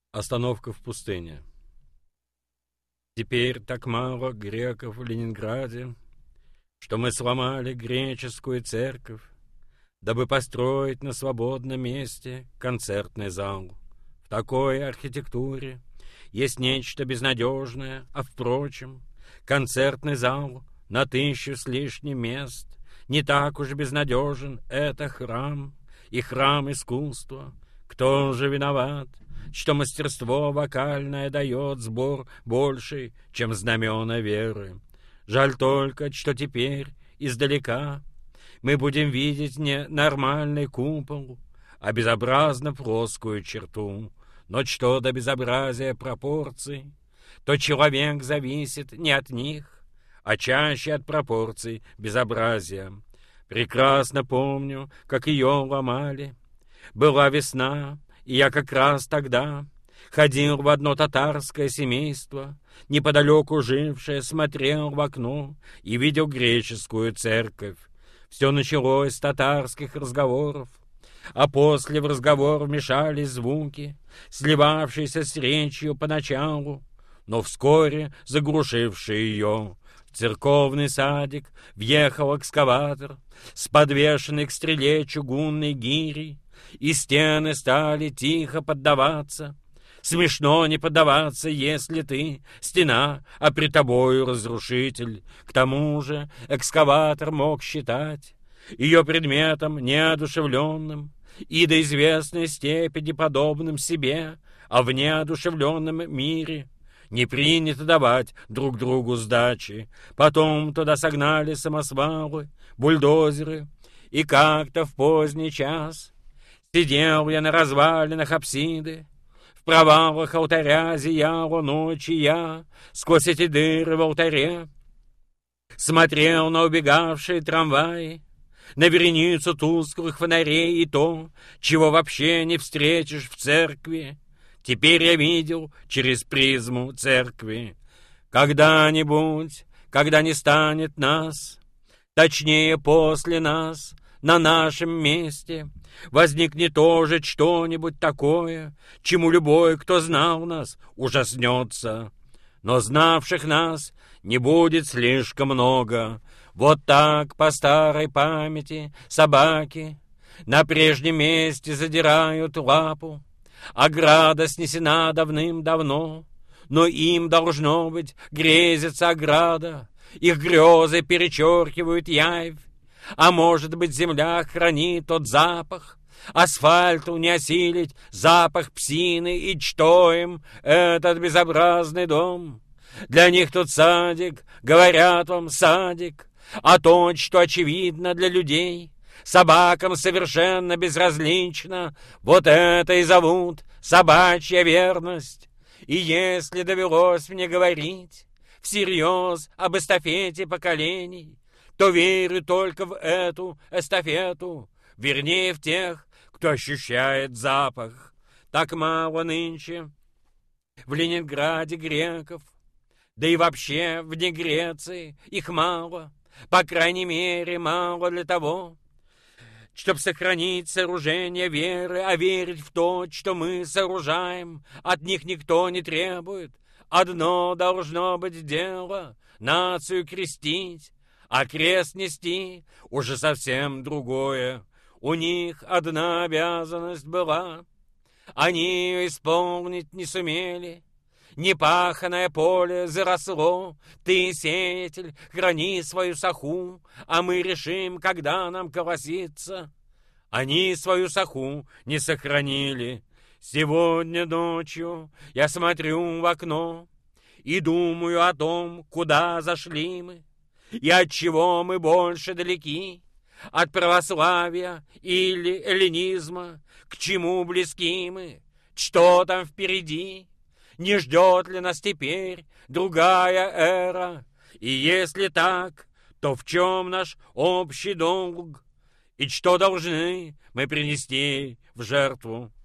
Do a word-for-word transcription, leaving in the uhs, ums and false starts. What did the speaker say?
Остановка в пустыне. Теперь так мало греков в Ленинграде, что мы сломали греческую церковь, дабы построить на свободном месте концертный зал. В такой архитектуре есть нечто безнадежное, а, впрочем, концертный зал на тысячу с лишним мест не так уж безнадежен. Это храм, и храм искусства. Кто же виноват, что мастерство вокальное дает сбор больший, чем знамена веры? Жаль только, что теперь издалека мы будем видеть не нормальный купол, а безобразно плоскую черту. Но что до безобразия пропорций, то человек зависит не от них, а чаще от пропорций безобразия. Прекрасно помню, как ее ломали. Была весна, и я как раз тогда ходил в одно татарское семейство, неподалеку жившее, смотрел в окно и видел греческую церковь. Все началось с татарских разговоров, а после в разговор вмешались звуки, сливавшиеся с речью поначалу, но вскоре заглушившие ее. В церковный садик въехал экскаватор с подвешенной к стреле чугунной гирей, и стены стали тихо поддаваться. Смешно не поддаваться, если ты стена, а при тобою разрушитель. К тому же экскаватор мог считать ее предметом неодушевленным и до известной степени подобным себе, а в неодушевленном мире не принято давать друг другу сдачи. Потом туда согнали самосвалы, бульдозеры, и как-то в поздний час сидел я на развалинах апсиды, в провалах алтаря зияла ночь, и я сквозь эти дыры в алтаре смотрел на убегавшие трамваи, на вереницу тусклых фонарей и то, чего вообще не встретишь в церкви. Теперь я видел через призму церкви. Когда-нибудь, когда не станет нас, точнее после нас, на нашем месте возникнет тоже что-нибудь такое, чему любой, кто знал нас, ужаснется. Но знавших нас не будет слишком много. Вот так по старой памяти собаки на прежнем месте задирают лапу. Ограда снесена давным-давно, но им, должно быть, грезится ограда. Их грезы перечеркивают явь. А может быть, земля хранит тот запах, асфальту не осилить запах псины, и что им этот безобразный дом? Для них тут садик, говорят вам, садик, а то, что очевидно для людей, собакам совершенно безразлично, вот это и зовут собачья верность. И если довелось мне говорить всерьез об эстафете поколений, то верю только в эту эстафету, вернее, в тех, кто ощущает запах. Так мало нынче в Ленинграде греков, да и вообще вне Греции их мало, по крайней мере, мало для того, чтобы сохранить сооружение веры, а верить в то, что мы сооружаем, от них никто не требует. Одно должно быть дело — нацию крестить, а крест нести уже совсем другое. У них одна обязанность была, они ее исполнить не сумели. Непаханное поле заросло, ты, сеятель, храни свою саху, а мы решим, когда нам колоситься. Они свою саху не сохранили. Сегодня ночью я смотрю в окно и думаю о том, куда зашли мы, и от чего мы больше далеки, от православия или эллинизма, к чему близки мы, что там впереди. Не ждет ли нас теперь другая эра? И если так, то в чем наш общий долг? И что должны мы принести в жертву?